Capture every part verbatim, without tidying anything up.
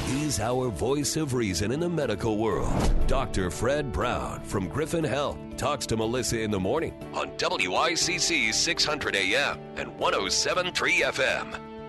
He's our voice of reason in the medical world. Doctor Fred Brown from Griffin Health talks to Melissa in the morning on W I C C six hundred A M and one oh seven point three F M.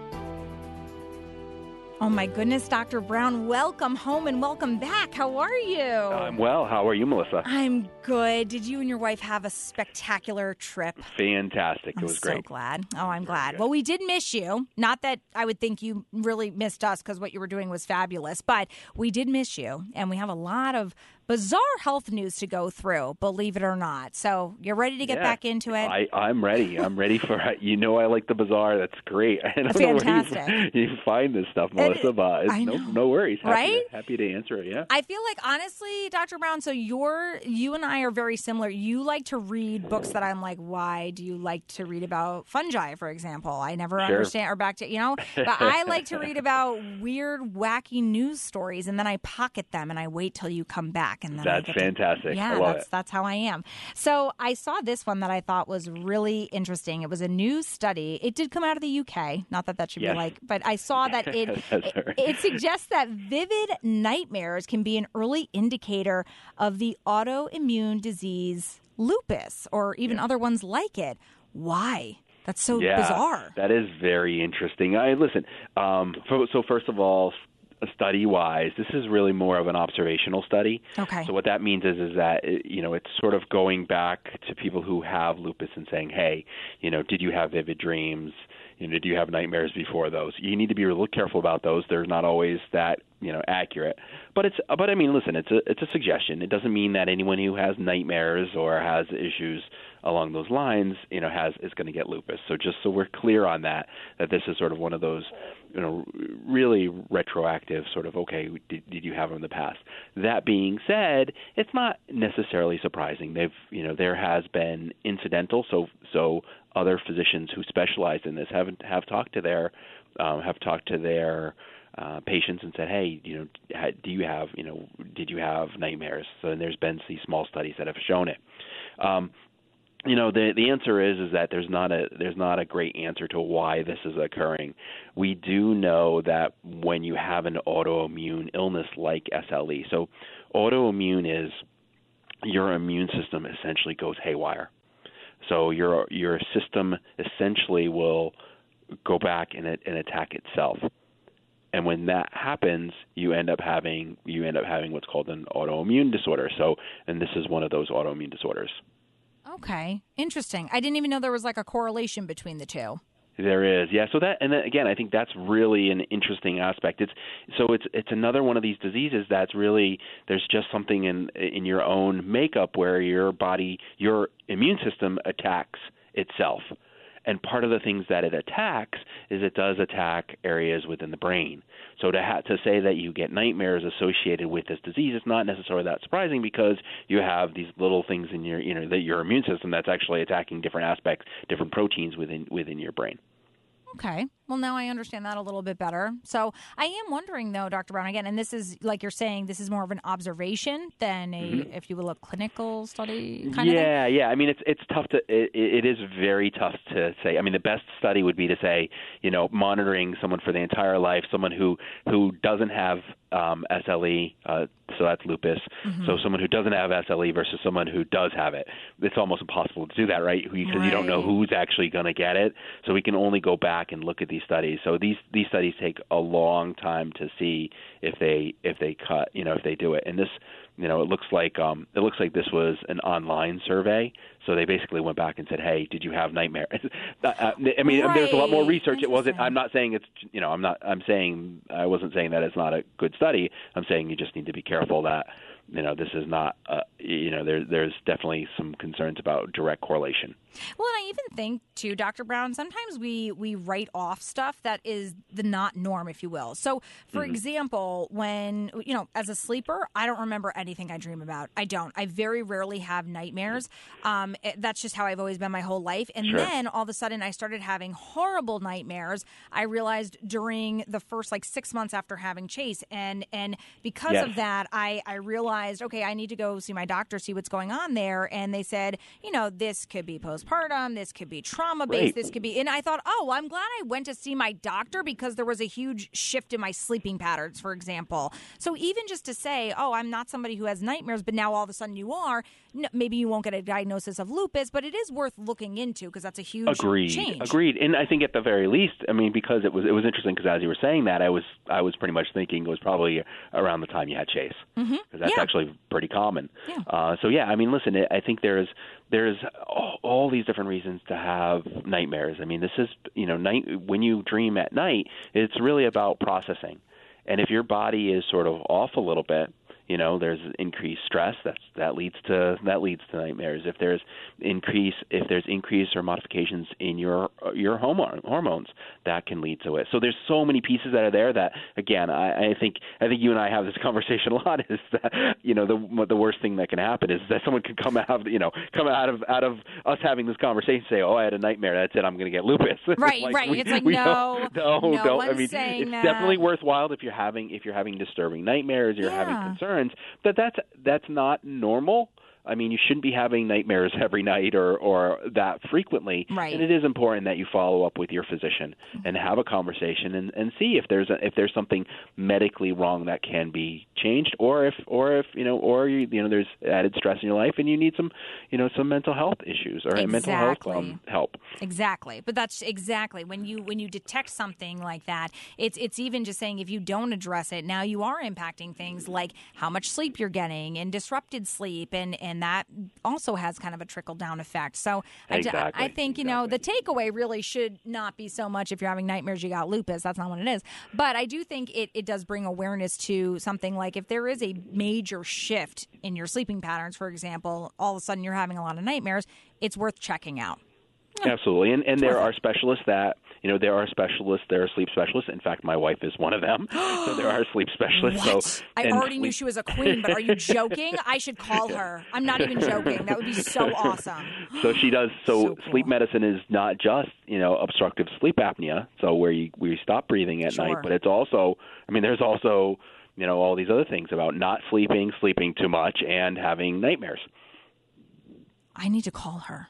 Oh, my goodness, Doctor Brown, welcome home and welcome back. How are you? I'm well. How are you, Melissa? I'm good. Did you and your wife have a spectacular trip? Fantastic. I'm It was so great. glad. Oh, I'm glad. good. Well, we did miss you. Not that I would think you really missed us because what you were doing was fabulous, but we did miss you, and we have a lot of bizarre health news to go through, believe it or not. So you're ready to get Yeah. back into it? I, I'm ready. I'm ready for it. You know I like the bizarre. That's great. I don't Fantastic. know where you, you find this stuff, Melissa, but it's I no, know. no worries. Happy Right? To, happy to answer it, yeah. I feel like, honestly, Doctor Brown, so you're, you and I are very similar. You like to read books that I'm like, why do you like to read about fungi, for example? I never Sure. understand, or back to, you know, but I like to read about weird, wacky news stories, and then I pocket them, and I wait till you come back. And then That's I get to- fantastic. Yeah, I love that's, it. that's how I am. So I saw this one that I thought was really interesting. It was a new study. It did come out of the U K. Not that that should Yes. be like, but I saw that it, That's it, right. it suggests that vivid nightmares can be an early indicator of the autoimmune disease lupus, or even other ones like it. Why? That's so yeah, bizarre. That is very interesting. I listen. Um, so, so first of all, study-wise, this is really more of an observational study. Okay. So what that means is, is that you know it's sort of going back to people who have lupus and saying, hey, you know, did you have vivid dreams? You know, did you have nightmares before those? You need to be a little careful about those. They're not always that you know accurate. But it's but I mean, listen, it's a it's a suggestion. It doesn't mean that anyone who has nightmares or has issues along those lines, you know, has is going to get lupus. So just so we're clear on that, that this is sort of one of those, you know, really retroactive sort of, okay, did, did you have them in the past? That being said, it's not necessarily surprising. They've, you know, there has been incidental, so so other physicians who specialize in this have have talked to their um, have talked to their uh, patients and said, hey, you know, do you have, you know, did you have nightmares? So and there's been these small studies that have shown it. Um, You know, the the answer is is that there's not a there's not a great answer to why this is occurring. We do know that when you have an autoimmune illness like S L E, so autoimmune is your immune system essentially goes haywire. So your your system essentially will go back and and attack itself. And when that happens, you end up having you end up having what's called an autoimmune disorder. So, and this is one of those autoimmune disorders. Okay, interesting. I didn't even know there was like a correlation between the two. There is, yeah. So that, and then again, I think that's really an interesting aspect. It's so it's it's another one of these diseases that's really there's just something in in your own makeup where your body, your immune system attacks itself. And part of the things that it attacks is it does attack areas within the brain. So to ha- to say that you get nightmares associated with this disease is not necessarily that surprising because you have these little things in your you know that your immune system that's actually attacking different aspects, different proteins within within your brain. Okay. Well, now I understand that a little bit better. So I am wondering, though, Doctor Brown, again, and this is, like you're saying, this is more of an observation than a, mm-hmm. if you will, a clinical study kind yeah, of thing? Yeah, yeah. I mean, it's it's tough to, it, it is very tough to say. I mean, the best study would be to say, you know, monitoring someone for the entire life, someone who, who doesn't have um, S L E, uh, so that's lupus. Mm-hmm. So someone who doesn't have S L E versus someone who does have it. It's almost impossible to do that, right? Because right. you don't know who's actually going to get it. So we can only go back and look at these studies. So these these studies take a long time to see if they if they cut, you know, if they do it. And this, you know, it looks like um, it looks like this was an online survey. So they basically went back and said, "Hey, did you have nightmares?" uh, I mean, right. there's a lot more research. It wasn't. I'm not saying it's. You know, I'm not. I'm saying I wasn't saying that it's not a good study. I'm saying you just need to be careful that, you know, this is not. Uh, you know, there there's definitely some concerns about direct correlation. Well, and I even think, too, Doctor Brown, sometimes we, we write off stuff that is the not norm, if you will. So, for mm-hmm. example, when, you know, as a sleeper, I don't remember anything I dream about. I don't. I very rarely have nightmares. Um, it, that's just how I've always been my whole life. And sure. then all of a sudden I started having horrible nightmares. I realized during the first, like, six months after having Chase. And, and because yes. of that, I, I realized, okay, I need to go see my doctor, see what's going on there. And they said, you know, this could be postpartum postpartum. This could be trauma-based. Right. This could be, and I thought, oh, well, I'm glad I went to see my doctor because there was a huge shift in my sleeping patterns, for example. So even just to say, oh, I'm not somebody who has nightmares, but now all of a sudden you are, no, maybe you won't get a diagnosis of lupus, but it is worth looking into because that's a huge Agreed. change. Agreed. And I think at the very least, I mean, because it was it was interesting because as you were saying that, I was I was pretty much thinking it was probably around the time you had Chase, because Mm-hmm. that's Yeah. actually pretty common. Yeah. Uh, so yeah, I mean, listen, I think there's there's all, all these different reasons to have nightmares. I mean, this is you know, night when you dream at night, it's really about processing, and if your body is sort of off a little bit, you know, there's increased stress. That's that leads to that leads to nightmares. If there's increase, if there's increase or modifications in your your hormone, hormones, that can lead to it. So there's so many pieces that are there that, again, I, I think I think you and I have this conversation a lot. Is that you know the the worst thing that can happen is that someone could come out you know come out of out of us having this conversation and say, oh, I had a nightmare. That's it. I'm going to get lupus. Right, like, right. We, it's like we no, don't, no, no don't. one's I mean, saying it's that. definitely worthwhile if you're having if you're having disturbing nightmares, you're Yeah. having concerns. But that's that's not normal. I mean, you shouldn't be having nightmares every night or, or that frequently. Right. And it is important that you follow up with your physician and have a conversation and, and see if there's a, if there's something medically wrong that can be changed, or if or if you know or you, you know there's added stress in your life and you need some you know some mental health issues or Exactly. mental health um, help. Exactly. But that's exactly when you when you detect something like that, it's it's even just saying if you don't address it, now you are impacting things like how much sleep you're getting and disrupted sleep, and, and that also has kind of a trickle down effect. So I, Exactly. I think, you know, the takeaway really should not be so much if you're having nightmares, you got lupus. That's not what it is. But I do think it, it does bring awareness to something like if there is a major shift in your sleeping patterns, for example, all of a sudden you're having a lot of nightmares, it's worth checking out. Absolutely, and and there are specialists that you know there are specialists, there are sleep specialists. In fact, my wife is one of them. So there are sleep specialists. What? So I and already sleep- knew she was a queen, but are you joking? I should call her. I'm not even joking. That would be so awesome. So she does. So, So cool. sleep medicine is not just you know obstructive sleep apnea, so where you where you stop breathing at Sure. night, but it's also. I mean, there's also you know all these other things about not sleeping, sleeping too much, and having nightmares. I need to call her.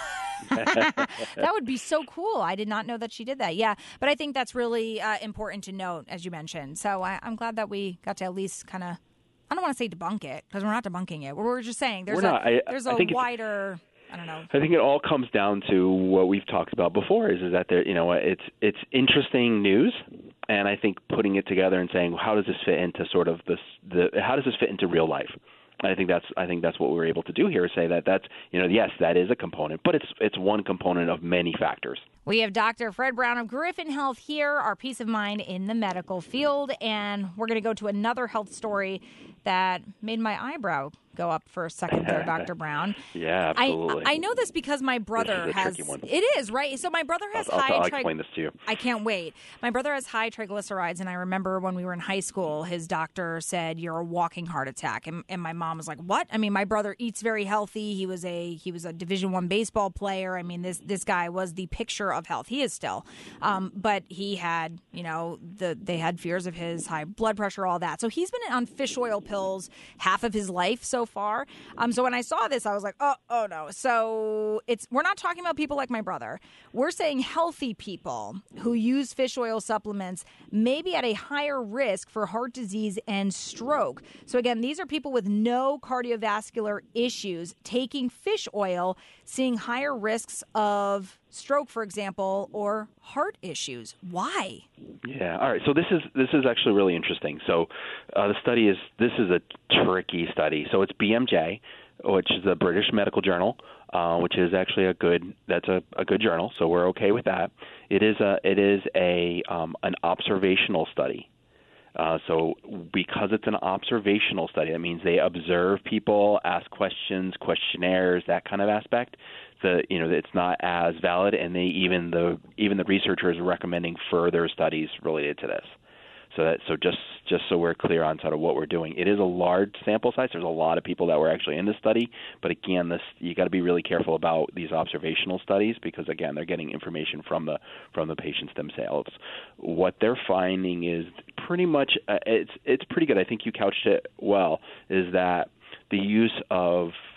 That would be so cool. I did not know that she did that. Yeah, but I think that's really uh, important to note, as you mentioned. So I, I'm glad that we got to at least kind of, I don't want to say debunk it, because we're not debunking it. We're just saying there's We're a, not. I- there's I a think it's- wider, I don't know. I think it all comes down to what we've talked about before. Is is that there? You know, it's it's interesting news, and I think putting it together and saying, how does this fit into sort of this? The how does this fit into real life? I think that's I think that's what we were able to do here. Say that that's you know yes that is a component, but it's it's one component of many factors. We have Doctor Fred Brown of Griffin Health here, our peace of mind in the medical field, and we're going to go to another health story that made my eyebrow go up for a second there, Doctor Brown. Yeah, absolutely. I, I know this because my brother This is a has. tricky one. It is, right? So my brother has I'll, high. I'll, I'll tri- explain this to you. I can't wait. My brother has high triglycerides, and I remember when we were in high school, his doctor said, "You're a walking heart attack," and, and my mom was like, "What?" I mean, my brother eats very healthy. He was a he was a Division One baseball player. I mean, this this guy was the picture of health. He is still, um, but he had, you know, the they had fears of his high blood pressure, all that. So he's been on fish oil pills half of his life so far. Um, so when I saw this, I was like, oh, oh no. So it's we're not talking about people like my brother. We're saying healthy people who use fish oil supplements may be at a higher risk for heart disease and stroke. So again, these are people with no cardiovascular issues taking fish oil, seeing higher risks of stroke, for example, or heart issues. Why? Yeah. All right. So this is this is actually really interesting. So uh, the study is this is a tricky study. So it's B M J, which is the British Medical Journal, uh, which is actually a good that's a, a good journal. So we're okay with that. It is a it is a um, an observational study. Uh, so because it's an observational study, that means they observe people, ask questions, questionnaires, that kind of aspect. The you know it's not as valid, and they even the even the researchers are recommending further studies related to this. So that so just just so we're clear on sort of what we're doing, it is a large sample size. There's a lot of people that were actually in this study, but again, this you got to be really careful about these observational studies because again, they're getting information from the from the patients themselves. What they're finding is pretty much uh, it's it's pretty good. I think you couched it well. Is that the use of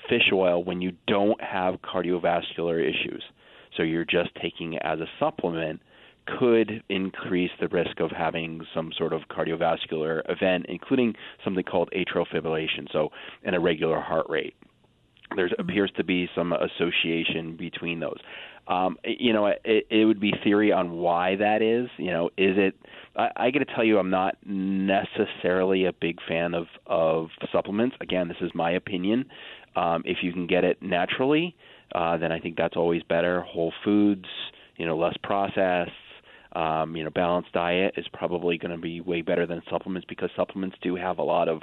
fish oil when you don't have cardiovascular issues. So you're just taking it as a supplement could increase the risk of having some sort of cardiovascular event, including something called atrial fibrillation, so an irregular heart rate. There appears to be some association between those. Um, you know, it, it would be theory on why that is. You know, is it? I, I got to tell you, I'm not necessarily a big fan of of supplements. Again, this is my opinion. Um, if you can get it naturally, uh, then I think that's always better. Whole foods, you know, less processed. Um, you know, balanced diet is probably going to be way better than supplements because supplements do have a lot of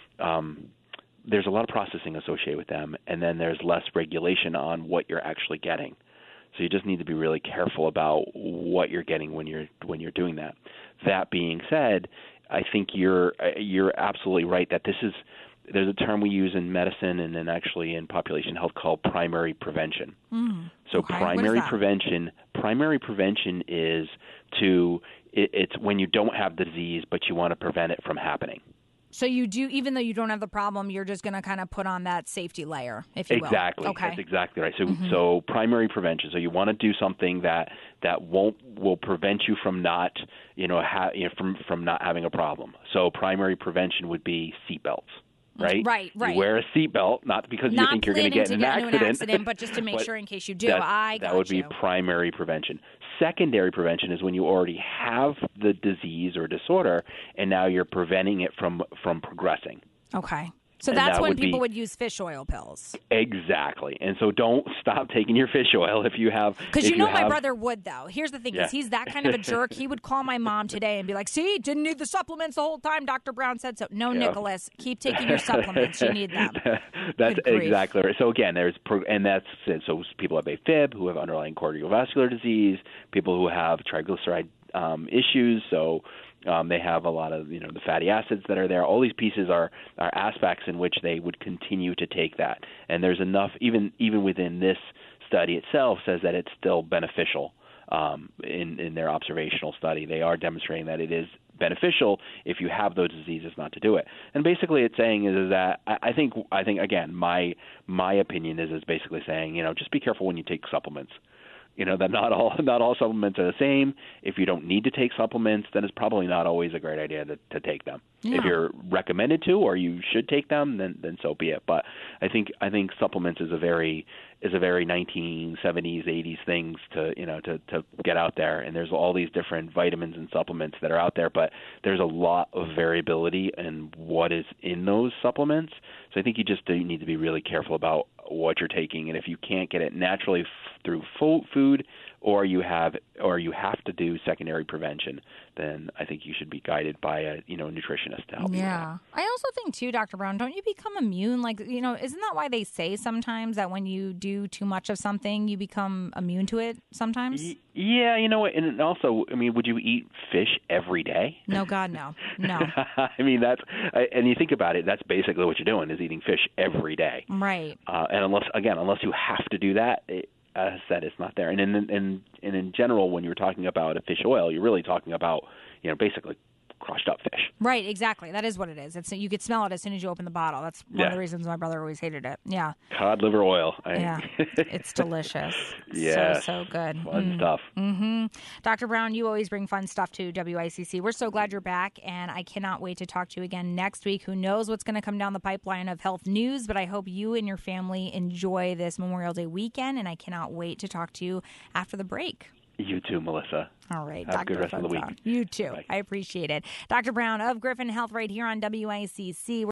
um, there's a lot of processing associated with them, and then there's less regulation on what you're actually getting. So you just need to be really careful about what you're getting when you're when you're doing that. That being said, I think you're you're absolutely right that this is there's a term we use in medicine and then actually in population health called primary prevention. Mm, so okay. primary prevention primary prevention is to it, it's when you don't have the disease but you want to prevent it from happening. So you do, even though you don't have the problem, you're just going to kind of put on that safety layer, if you will. Exactly. Okay. That's exactly right. So, mm-hmm. so primary prevention. So you want to do something that that won't will prevent you from not, you know, ha, you know from from not having a problem. So primary prevention would be seatbelts. Right, right, right. You wear a seatbelt, not because not you think you're going to get in an accident, an accident, but just to make sure in case you do. That, I got that would you. be primary prevention. Secondary prevention is when you already have the disease or disorder, and now you're preventing it from from progressing. Okay. So And that's that when would people be, would use fish oil pills. Exactly. And so don't stop taking your fish oil if you have. Because you know you my have, brother would, though. Here's the thing, Yeah. is he's that kind of a jerk. He would call my mom today and be like, see, didn't need the supplements the whole time. Doctor Brown said so. No, Yeah. Nicholas, keep taking your supplements. You need them. That's Good grief. exactly right. So again, there's pro- and that's so people have AFib who have underlying cardiovascular disease, people who have triglyceride um, issues. So um, they have a lot of you know the fatty acids that are there. All these pieces are are aspects in which they would continue to take that. And there's enough even even within this study itself says that it's still beneficial. Um, in, in their observational study, they are demonstrating that it is beneficial if you have those diseases not to do it. And basically, it's saying is, is that I, I think I think again, my my opinion is is basically saying you know just be careful when you take supplements. You know that not all not all supplements are the same. If you don't need to take supplements, then it's probably not always a great idea to, to take them. Yeah. If you're recommended to or you should take them, then then so be it. But I think I think supplements is a very is a very nineteen seventies, eighties things to you know to, to get out there. And there's all these different vitamins and supplements that are out there, but there's a lot of variability in what is in those supplements. So I think you just do need to be really careful about what you're taking, and if you can't get it naturally f- through food, or you have, or you have to do secondary prevention, then I think you should be guided by a you know nutritionist to help you. Yeah, I also think too, Doctor Brown, don't you become immune? Like you know, isn't that why they say sometimes that when you do too much of something, you become immune to it? Sometimes. Y- yeah, you know what, and also, I mean, would you eat fish every day? No, God, no, no. I mean, that's and you think about it, that's basically what you're doing is eating fish every day. Right. Uh, and unless, again, unless you have to do that, it, as I said, it's not there. And in, in, and in general, when you're talking about a fish oil, you're really talking about, you know, basically crushed up fish. Right, exactly. That is what it is. It's you could smell it as soon as you open the bottle. That's one Yeah. of the reasons my brother always hated it. Yeah. Cod liver oil. I, Yeah. It's delicious. Yes. So, so good. Fun Mm. stuff. Mm-hmm. Doctor Brown, you always bring fun stuff to W I C C. We're so glad you're back, and I cannot wait to talk to you again next week. Who knows what's going to come down the pipeline of health news, but I hope you and your family enjoy this Memorial Day weekend, and I cannot wait to talk to you after the break. You too, Melissa. All right. Have Doctor a good rest of the week. You too. Bye. I appreciate it. Doctor Brown of Griffin Health right here on W I C C.